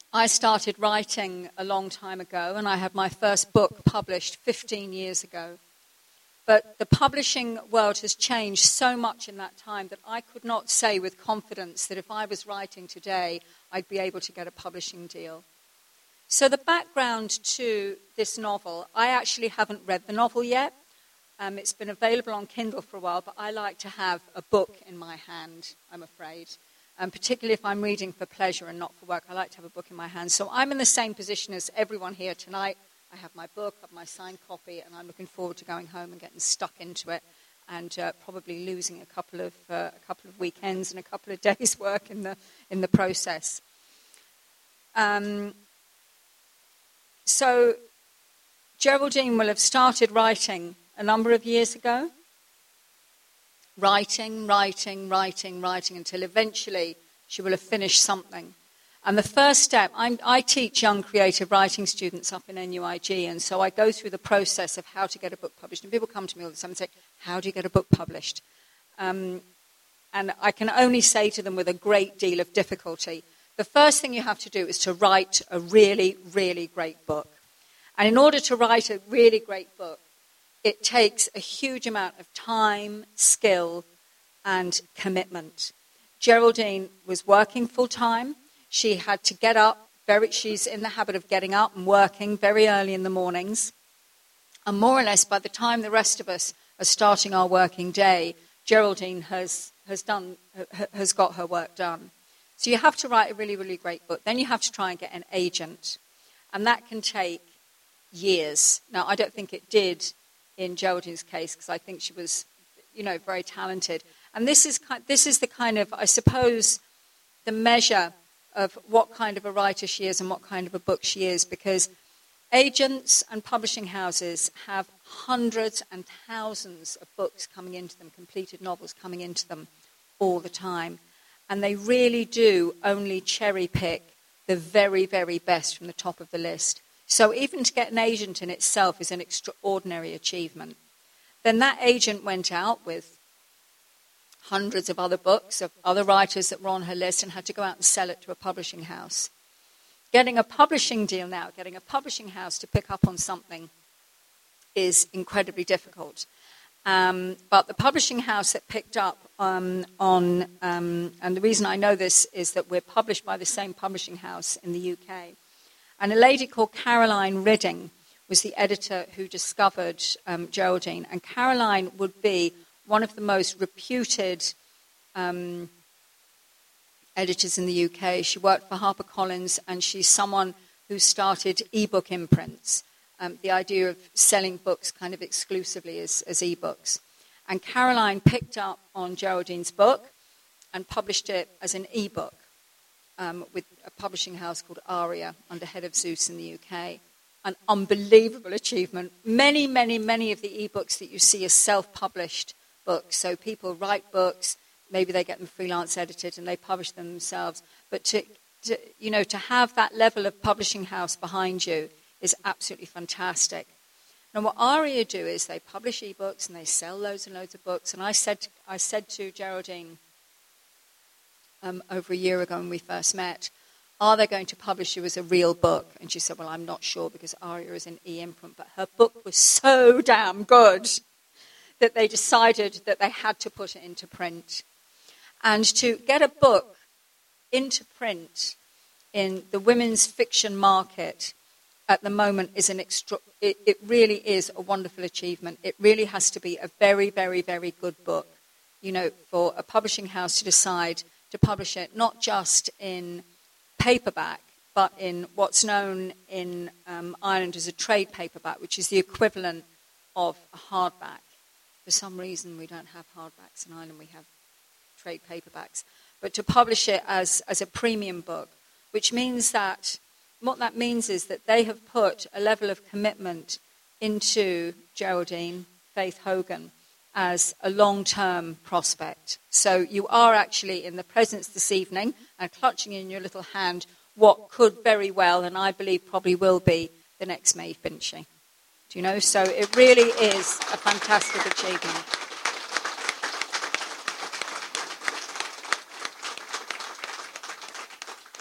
I started writing a long time ago, and I had my first book published 15 years ago. But the publishing world has changed so much in that time that I could not say with confidence that if I was writing today, I'd be able to get a publishing deal. So the background to this novel, I actually haven't read the novel yet. It's been available on Kindle for a while, but I like to have a book in my hand, I'm afraid. Particularly if I'm reading for pleasure and not for work, I like to have a book in my hand. So I'm in the same position as everyone here tonight. I have my book, I have my signed copy, and I'm looking forward to going home and getting stuck into it and probably losing a couple of weekends and a couple of days' work in the process. So Geraldine will have started writing a number of years ago. Writing until eventually she will have finished something. And the first step, I teach young creative writing students up in NUIG, and so I go through the process of how to get a book published. And people come to me all the time and say, how do you get a book published? And I can only say to them with a great deal of difficulty, the first thing you have to do is to write a really, really great book. And in order to write a really great book, it takes a huge amount of time, skill, and commitment. Geraldine was working full-time. She had to get up. She's in the habit of getting up and working very early in the mornings. And more or less, by the time the rest of us are starting our working day, Geraldine has got her work done. So you have to write a really, really great book. Then you have to try and get an agent. And that can take years. Now, I don't think it did in Geraldine's case, because I think she was, very talented. And this is the kind of, I suppose, the measure of what kind of a writer she is and what kind of a book she is, because agents and publishing houses have hundreds and thousands of books coming into them, completed novels coming into them all the time. And they really do only cherry pick the very, very best from the top of the list. So even to get an agent in itself is an extraordinary achievement. Then that agent went out with hundreds of other books of other writers that were on her list and had to go out and sell it to a publishing house. Getting a publishing deal now, getting a publishing house to pick up on something is incredibly difficult. But the publishing house that picked up and the reason I know this is that we're published by the same publishing house in the UK. And a lady called Caroline Ridding was the editor who discovered Geraldine. And Caroline would be one of the most reputed editors in the UK. She worked for HarperCollins, and she's someone who started ebook imprints, the idea of selling books kind of exclusively as ebooks. And Caroline picked up on Geraldine's book and published it as an ebook. With a publishing house called Aria under Head of Zeus in the UK. An unbelievable achievement. Many, many, many of the ebooks that you see are self-published books. So people write books, maybe they get them freelance edited and they publish them themselves. But to have that level of publishing house behind you is absolutely fantastic. Now what Aria do is they publish ebooks and they sell loads and loads of books. And I said to Geraldine, over a year ago when we first met, are they going to publish you as a real book? And she said, well, I'm not sure because Aria is an e-imprint, but her book was so damn good that they decided that they had to put it into print. And to get a book into print in the women's fiction market at the moment is it really is a wonderful achievement. It really has to be a very, very, very good book, for a publishing house to decide to publish it, not just in paperback, but in what's known in Ireland as a trade paperback, which is the equivalent of a hardback. For some reason, we don't have hardbacks in Ireland, we have trade paperbacks. But to publish it as a premium book, which means that, what that means is that they have put a level of commitment into Geraldine, Faith Hogan, as a long-term prospect. So you are actually in the presence this evening and clutching in your little hand what could very well, and I believe probably will be, the next Maeve Binchy. Do you know? So it really is a fantastic achievement.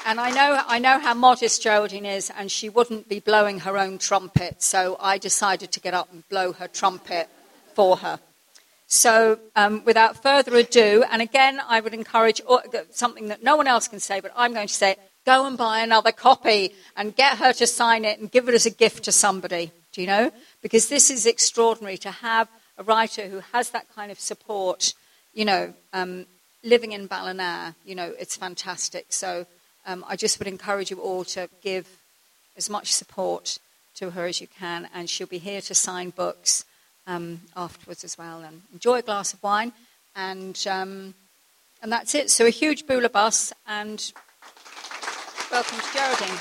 And I know how modest Geraldine is, and she wouldn't be blowing her own trumpet, so I decided to get up and blow her trumpet for her. So without further ado, and again, I would encourage something that no one else can say, but I'm going to say it, go and buy another copy and get her to sign it and give it as a gift to somebody, do you know? Because this is extraordinary to have a writer who has that kind of support, you know, living in Ballina, you know, it's fantastic. So I just would encourage you all to give as much support to her as you can, and she'll be here to sign books afterwards as well, and enjoy a glass of wine, and that's it. So a huge boulabus, and welcome to Geraldine.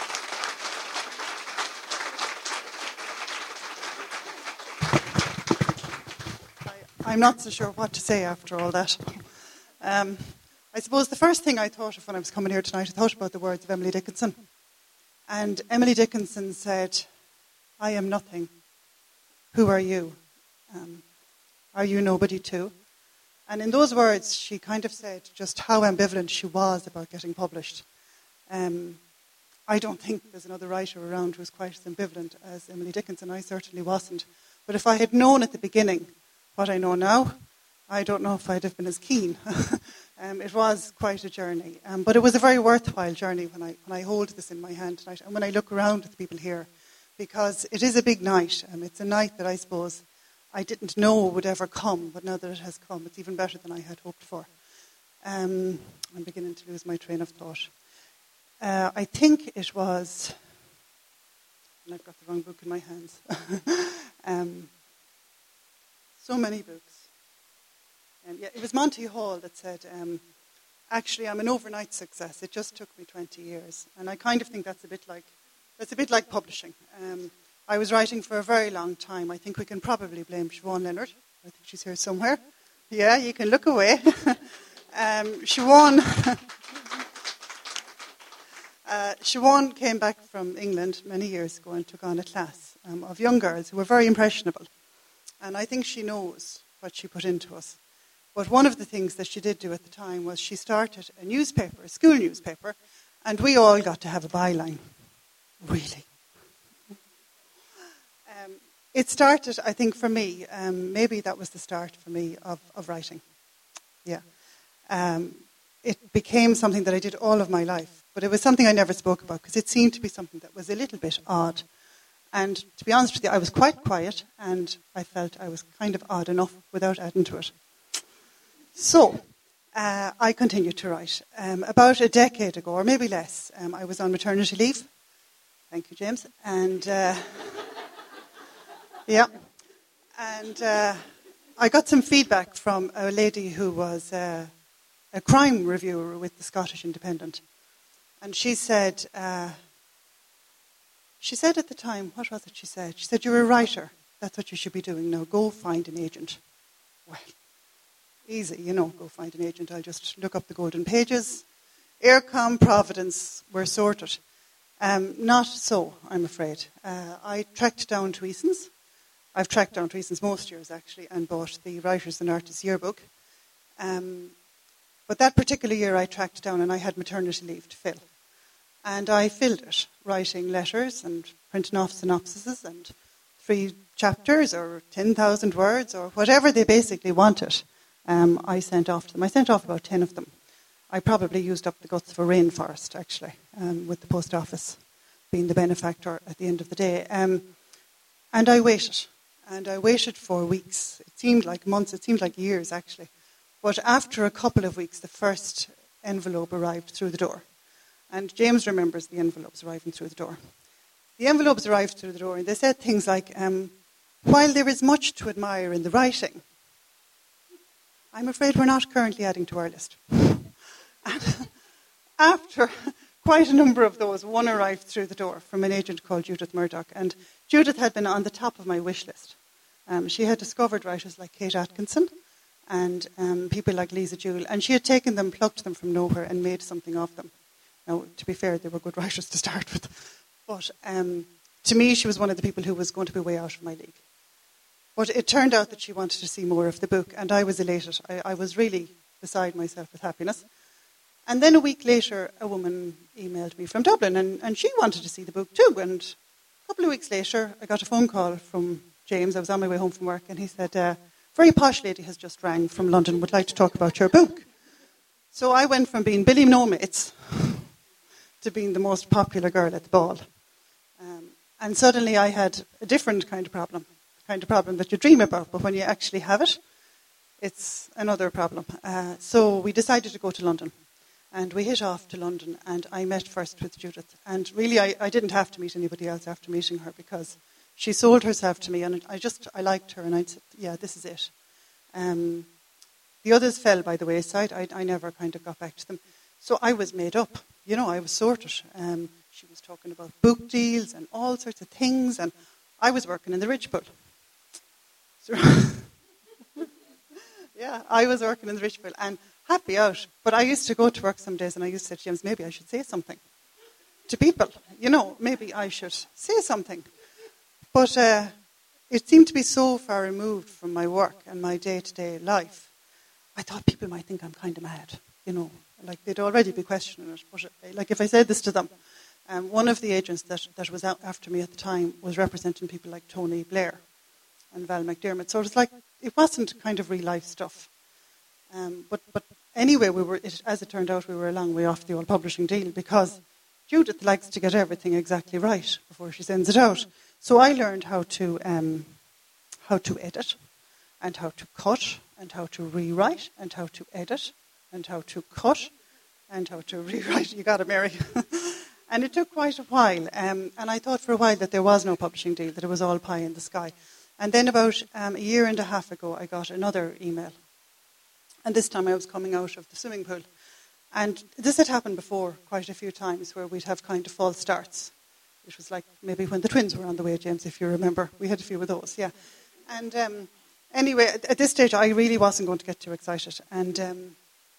I'm not so sure what to say after all that. I suppose the first thing I thought of when I was coming here tonight, I thought about the words of Emily Dickinson. And Emily Dickinson said, "I am nothing. Who are you? Are you nobody too?" And in those words, she kind of said just how ambivalent she was about getting published. I don't think there's another writer around who's quite as ambivalent as Emily Dickinson. I certainly wasn't. But if I had known at the beginning what I know now, I don't know if I'd have been as keen. It was quite a journey. But it was a very worthwhile journey when I hold this in my hand tonight and when I look around at the people here, because it is a big night. It's a night that I suppose I didn't know would ever come, but now that it has come, it's even better than I had hoped for. I'm beginning to lose my train of thought. I think it was, and I've got the wrong book in my hands, so many books. It was Monty Hall that said, actually I'm an overnight success, it just took me 20 years. And I kind of think that's a bit like publishing. I was writing for a very long time. I think we can probably blame Siobhan Leonard. I think she's here somewhere. Yeah, you can look away. Siobhan came back from England many years ago and took on a class of young girls who were very impressionable. And I think she knows what she put into us. But one of the things that she did do at the time was she started a newspaper, a school newspaper, and we all got to have a byline. Really. It started, I think, for me, maybe that was the start for me of writing. Yeah. It became something that I did all of my life, but it was something I never spoke about because it seemed to be something that was a little bit odd. And to be honest with you, I was quite quiet, and I felt I was kind of odd enough without adding to it. So, I continued to write. About a decade ago, or maybe less, I was on maternity leave. Thank you, James. And, I got some feedback from a lady who was a crime reviewer with the Scottish Independent. And she said at the time, what was it she said? She said, "You're a writer. That's what you should be doing now. Go find an agent." Well, easy, go find an agent. I'll just look up the golden pages. Eircom, Providence, we're sorted. Not so, I'm afraid. I tracked down Tweeson's. I've tracked down Tweeson's most years, actually, and bought the Writers and Artists Yearbook. But that particular year I tracked down, and I had maternity leave to fill. And I filled it, writing letters and printing off synopsises and 3 chapters or 10,000 words or whatever they basically wanted. I sent off to them. I sent off about 10 of them. I probably used up the guts of a rainforest, actually, with the post office being the benefactor at the end of the day. And I waited. And I waited for weeks. It seemed like months. It seemed like years, actually. But after a couple of weeks, the first envelope arrived through the door. And James remembers the envelopes arriving through the door. The envelopes arrived through the door, and they said things like, "While there is much to admire in the writing, I'm afraid we're not currently adding to our list." And after quite a number of those, one arrived through the door from an agent called Judith Murdoch. And Judith had been on the top of my wish list. She had discovered writers like Kate Atkinson and people like Lisa Jewell. And she had taken them, plucked them from nowhere and made something of them. Now, to be fair, they were good writers to start with. But to me, she was one of the people who was going to be way out of my league. But it turned out that she wanted to see more of the book, and I was elated. I was really beside myself with happiness. And then a week later, a woman emailed me from Dublin, and she wanted to see the book too. And a couple of weeks later, I got a phone call from James. I was on my way home from work, and he said, very posh lady has just rang from London, would like to talk about your book. So I went from being Billy No Mates to being the most popular girl at the ball. And suddenly I had a different kind of problem, the kind of problem that you dream about, but when you actually have it, it's another problem. So we decided to go to London. And we hit off to London, and I met first with Judith. And really, I didn't have to meet anybody else after meeting her, because she sold herself to me, and I liked her, and I said, yeah, this is it. The others fell by the wayside. I never kind of got back to them. So I was made up. I was sorted. She was talking about book deals and all sorts of things, and I was working in the Rich Bull. So yeah, I was working in the Rich Bull, and happy out. But I used to go to work some days, and I used to say to James, maybe I should say something to people. Maybe I should say something. But it seemed to be so far removed from my work and my day-to-day life. I thought people might think I'm kind of mad, like they'd already be questioning it. But like if I said this to them, one of the agents that was out after me at the time was representing people like Tony Blair and Val McDermott. So it was like, it wasn't kind of real life stuff. But anyway, as it turned out, we were a long way off the old publishing deal, because Judith likes to get everything exactly right before she sends it out. So I learned how to edit, and how to cut, and how to rewrite, and how to edit, and how to cut, and how to rewrite. You got it, Mary. And it took quite a while. And I thought for a while that there was no publishing deal, that it was all pie in the sky. And then about a year and a half ago, I got another email. And this time I was coming out of the swimming pool. And this had happened before quite a few times, where we'd have kind of false starts. It was like maybe when the twins were on the way, James, if you remember. We had a few of those, yeah. And anyway, at this stage, I really wasn't going to get too excited. And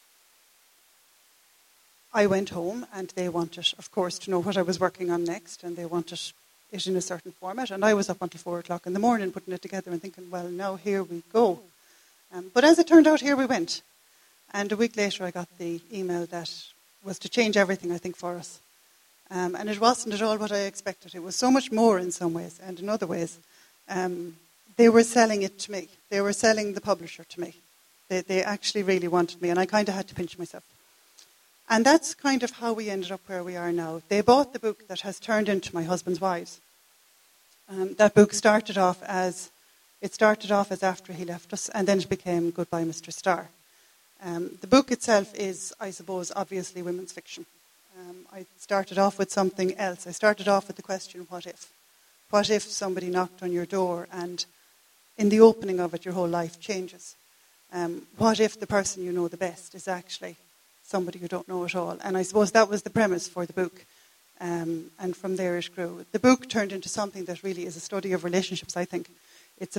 I went home, and they wanted, of course, to know what I was working on next, and they wanted it in a certain format. And I was up until 4 o'clock in the morning putting it together and thinking, well, now here we go. But as it turned out, here we went. And a week later, I got the email that was to change everything, I think, for us. And it wasn't at all what I expected. It was so much more in some ways, and in other ways, they were selling it to me. They were selling the publisher to me. They actually really wanted me, and I kind of had to pinch myself. And that's kind of how we ended up where we are now. They bought the book that has turned into My Husband's Wives. That book started off as after he left us, and then it became Goodbye, Mr. Starr. The book itself is, I suppose, obviously women's fiction. I started off with something else. I started off with the question, what if? What if somebody knocked on your door and in the opening of it your whole life changes? What if the person you know the best is actually somebody you don't know at all? And I suppose that was the premise for the book. And from there it grew. The book turned into something that really is a study of relationships, I think. It's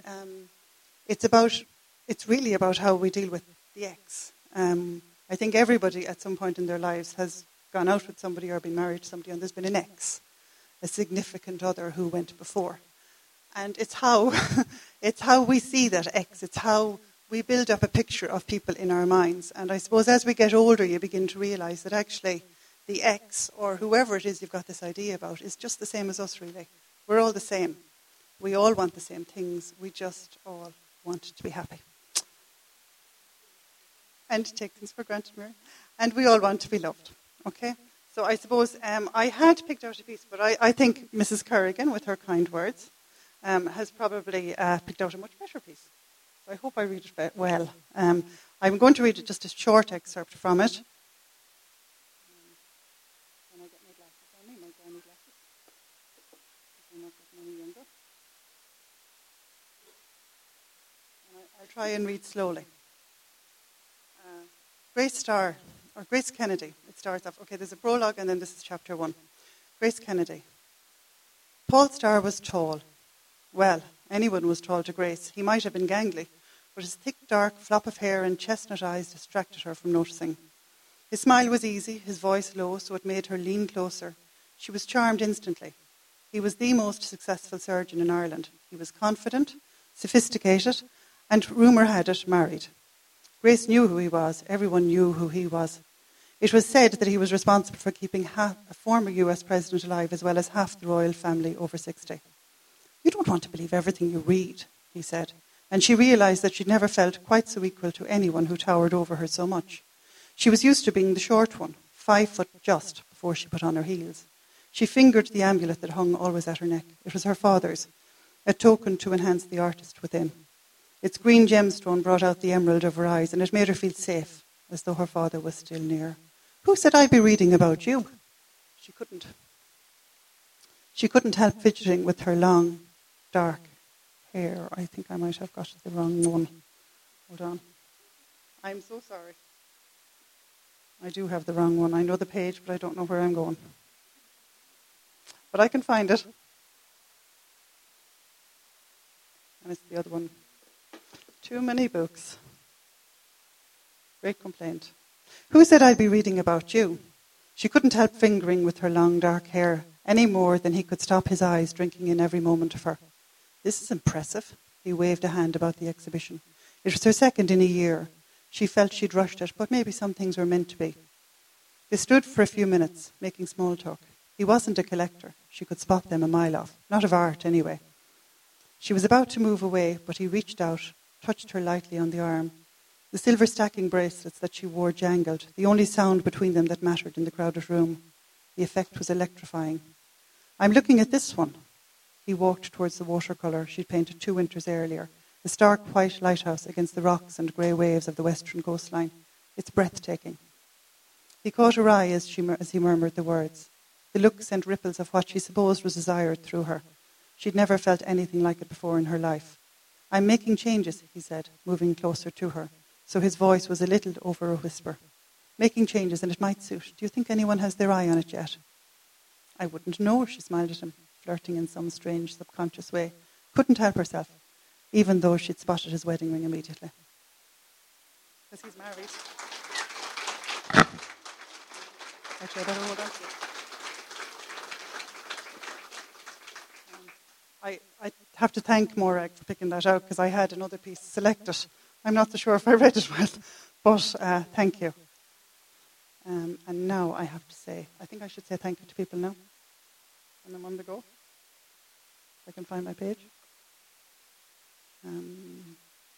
really about how we deal with the ex. I think everybody at some point in their lives has gone out with somebody or been married to somebody, and there's been an ex, a significant other who went before. And it's how we see that ex. It's how we build up a picture of people in our minds. And I suppose as we get older, you begin to realise that actually the ex, or whoever it is you've got this idea about, is just the same as us, really. We're all the same. We all want the same things. We just all want to be happy. And to take things for granted, Mary. And we all want to be loved. Okay? So I suppose I had picked out a piece, but I think Mrs. Kerrigan, with her kind words, has probably picked out a much better piece. So I hope I read it well. I'm going to read just a short excerpt from it. Can I get my glasses on me, my granny glasses? I'm not getting any younger. And I'll try and read slowly. Grace Starr, or Grace Kennedy, it starts off. Okay, there's a prologue, and then this is chapter 1. Grace Kennedy. Paul Starr was tall. Well, anyone was tall to Grace. He might have been gangly, but his thick, dark flop of hair and chestnut eyes distracted her from noticing. His smile was easy, his voice low, so it made her lean closer. She was charmed instantly. He was the most successful surgeon in Ireland. He was confident, sophisticated, and rumour had it, married. Grace knew who he was. Everyone knew who he was. It was said that he was responsible for keeping a former US president alive as well as half the royal family over 60. You don't want to believe everything you read, he said, and she realised that she'd never felt quite so equal to anyone who towered over her so much. She was used to being the short one, 5 foot just, before she put on her heels. She fingered the amulet that hung always at her neck. It was her father's, a token to enhance the artist within. Its green gemstone brought out the emerald of her eyes, and it made her feel safe, as though her father was still near. Who said I'd be reading about you? She couldn't. She couldn't help fidgeting with her long, dark hair. I think I might have got the wrong one. Hold on. I'm so sorry. I do have the wrong one. I know the page, but I don't know where I'm going. But I can find it. And it's the other one. Too many books. Great complaint. Who said I'd be reading about you? She couldn't help fingering with her long dark hair any more than he could stop his eyes drinking in every moment of her. This is impressive. He waved a hand about the exhibition. It was her second in a year. She felt she'd rushed it, but maybe some things were meant to be. They stood for a few minutes, making small talk. He wasn't a collector. She could spot them a mile off. Not of art, anyway. She was about to move away, but he reached out, touched her lightly on the arm. The silver stacking bracelets that she wore jangled, the only sound between them that mattered in the crowded room. The effect was electrifying. I'm looking at this one. He walked towards the watercolour she'd painted 2 winters earlier, the stark white lighthouse against the rocks and grey waves of the western coastline. It's breathtaking. He caught her eye as he murmured the words. The look sent ripples of what she supposed was desired through her. She'd never felt anything like it before in her life. I'm making changes, he said, moving closer to her. So his voice was a little over a whisper. Making changes, and it might suit. Do you think anyone has their eye on it yet? I wouldn't know, she smiled at him, flirting in some strange subconscious way. Couldn't help herself, even though she'd spotted his wedding ring immediately. Because he's married. Actually, I better hold on to it. I have to thank Morag for picking that out, because I had another piece selected. I'm not so sure if I read it well, but thank you. And now I have to say, I think I should say thank you to people now. And I'm on the go. If I can find my page. And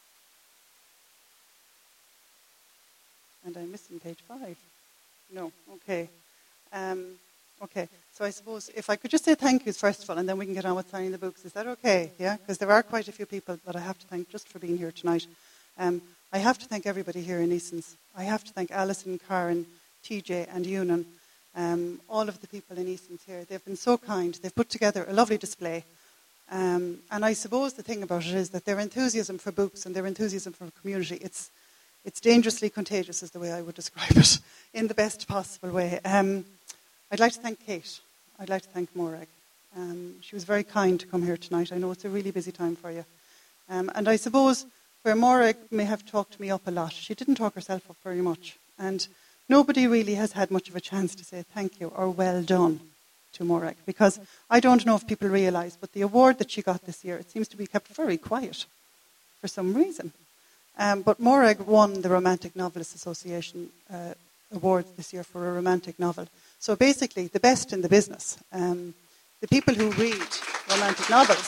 I'm missing page 5. No, okay. Okay, so I suppose if I could just say thank yous first of all, and then we can get on with signing the books. Is that okay? Yeah, because there are quite a few people that I have to thank just for being here tonight. I have to thank everybody here in Eason's. I have to thank Alison, Karen, TJ and Ewan, all of the people in Eason's here. They've been so kind. They've put together a lovely display. And I suppose the thing about it is that their enthusiasm for books and their enthusiasm for community, it's dangerously contagious is the way I would describe it, in the best possible way. I'd like to thank Kate. I'd like to thank Morag. She was very kind to come here tonight. I know it's a really busy time for you. And I suppose where Morag may have talked me up a lot, she didn't talk herself up very much. And nobody really has had much of a chance to say thank you or well done to Morag, because I don't know if people realise, but the award that she got this year, it seems to be kept very quiet for some reason. But Morag won the Romantic Novelists Association award this year for a romantic novel. So basically, the best in the business. The people who read romantic novels.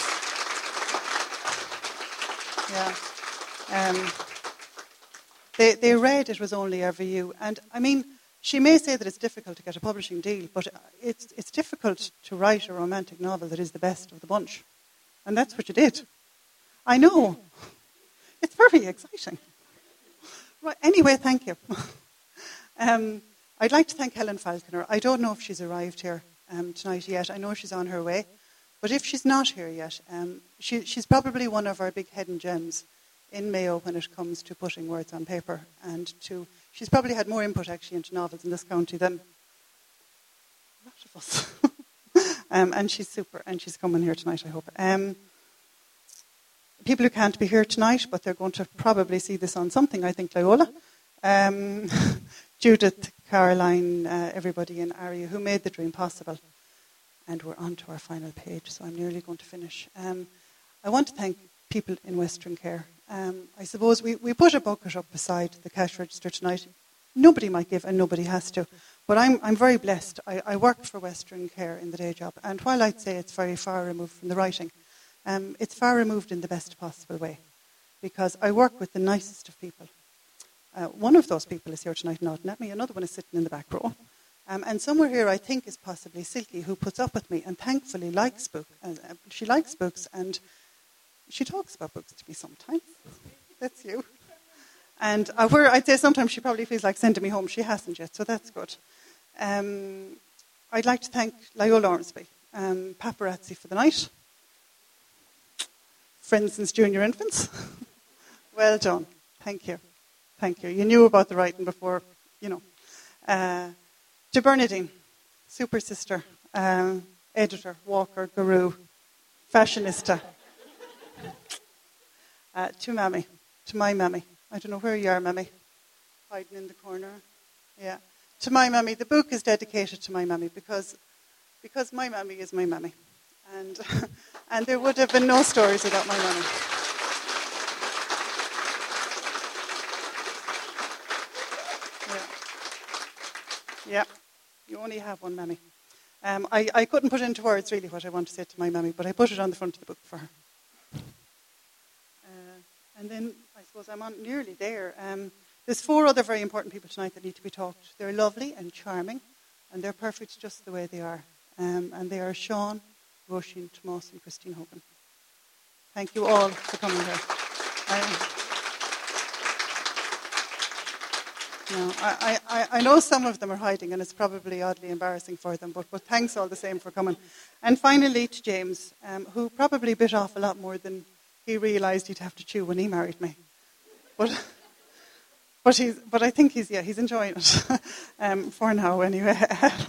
Yeah. They read It Was Only Ever You. And, I mean, she may say that it's difficult to get a publishing deal, but it's difficult to write a romantic novel that is the best of the bunch. And that's what you did. I know. It's very exciting. Right, anyway, thank you. I'd like to thank Helen Falconer. I don't know if she's arrived here tonight yet. I know she's on her way. But if she's not here yet, she's probably one of our big hidden gems in Mayo when it comes to putting words on paper. And she's probably had more input, actually, into novels in this county than a lot of us. And she's super, and she's coming here tonight, I hope. People who can't be here tonight, but they're going to probably see this on something, I think, Loyola. Judith, Caroline, everybody in Aria who made the dream possible. And we're on to our final page, so I'm nearly going to finish. I want to thank people in Western Care. I suppose we put a bucket up beside the cash register tonight, nobody might give and nobody has to. But I'm very blessed. I work for Western Care in the day job, and while I'd say it's very far removed from the writing, it's far removed in the best possible way, because I work with the nicest of people. One of those people is here tonight nodding at me, another one is sitting in the back row. And somewhere here, I think, is possibly Silky, who puts up with me and thankfully likes books. She likes books, and she talks about books to me sometimes. That's you. And I'd say sometimes she probably feels like sending me home. She hasn't yet, so that's good. I'd like to thank Loyola Ormsby, Paparazzi for the night, Friends since Junior Infants. Well done. Thank you. Thank you. You knew about the writing before, you know. To Bernadine, super sister, editor, walker, guru, fashionista. To Mammy, to my Mammy. I don't know where you are, Mammy. Hiding in the corner. Yeah. To my Mammy. The book is dedicated to my Mammy because my Mammy is my Mammy. And there would have been no stories without my Mammy. Yeah. You only have one Mammy. I couldn't put into words really what I want to say to my Mammy, but I put it on the front of the book for her. And then I suppose I'm on nearly there. There's 4 other very important people tonight that need to be talked. They're lovely and charming, and they're perfect just the way they are. And they are Sean, Roisin, Tomas, and Christine Hogan. Thank you all for coming here. I know some of them are hiding, and it's probably oddly embarrassing for them, but thanks all the same for coming. And finally to James, who probably bit off a lot more than he realised he'd have to chew when he married me. But I think he's enjoying it for now anyway.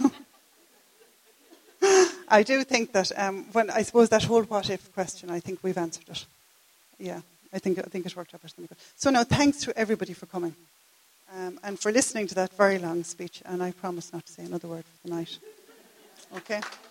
I do think that when I suppose that whole what if question, I think we've answered it. Yeah, I think it worked out better than we could. So now, thanks to everybody for coming. And for listening to that very long speech, and I promise not to say another word for the night. Okay?